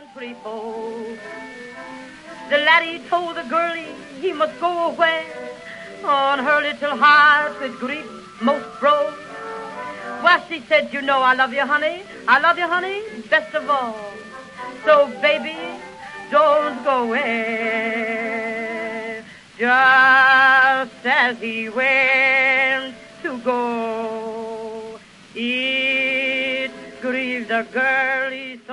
grief, oh. The laddie told the girlie he must go away. On her little heart with grief most broke. Well, she said, you know I love you, honey. I love you, honey, best of all. So, baby, don't go away. Just as he went to go, it grieved the girlie